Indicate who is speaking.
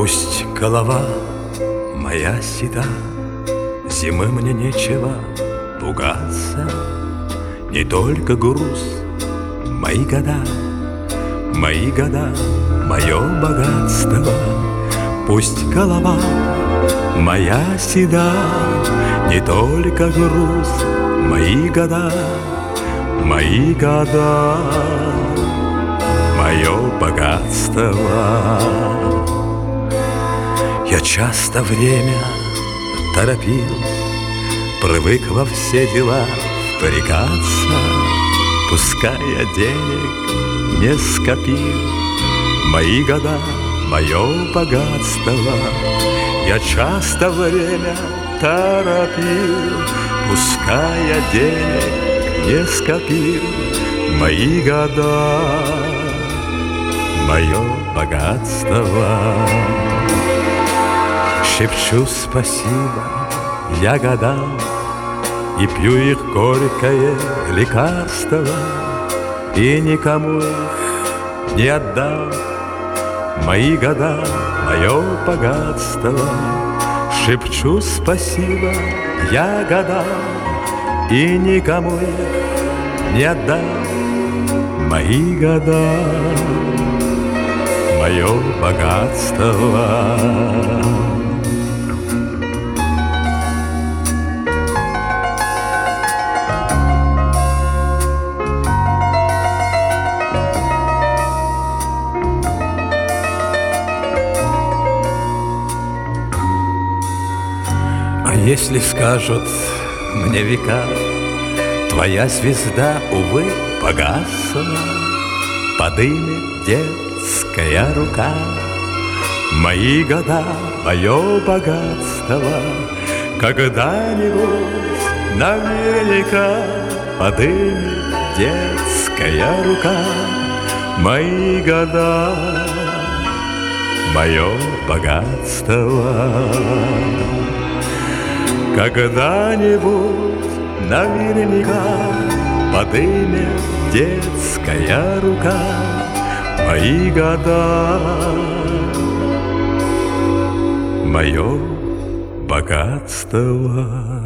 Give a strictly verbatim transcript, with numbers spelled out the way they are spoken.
Speaker 1: Пусть голова моя седа, зимы мне нечего пугаться. Не только груз, мои года, мои года, мое богатство. Пусть голова моя седа, не только груз, мои года, мои года, мое богатство. Я часто время торопил, привык во все дела впрягаться. Пускай я денег не скопил, мои года, мое богатство. Я часто время торопил, пускай я денег не скопил, мои года, мое богатство. Шепчу спасибо я годам и пью их горькое лекарство, и никому их не отдам. Мои года, мое богатство. Шепчу спасибо я годам и никому их не отдам. Мои года, мое богатство. Если скажут мне века, твоя звезда, увы, погасла, подымет детская рука. Мои года, мое богатство, когда-нибудь наверняка подымет детская рука. Мои года, мое богатство. Когда-нибудь наверняка подымет детская рука. Мои года, мое богатство.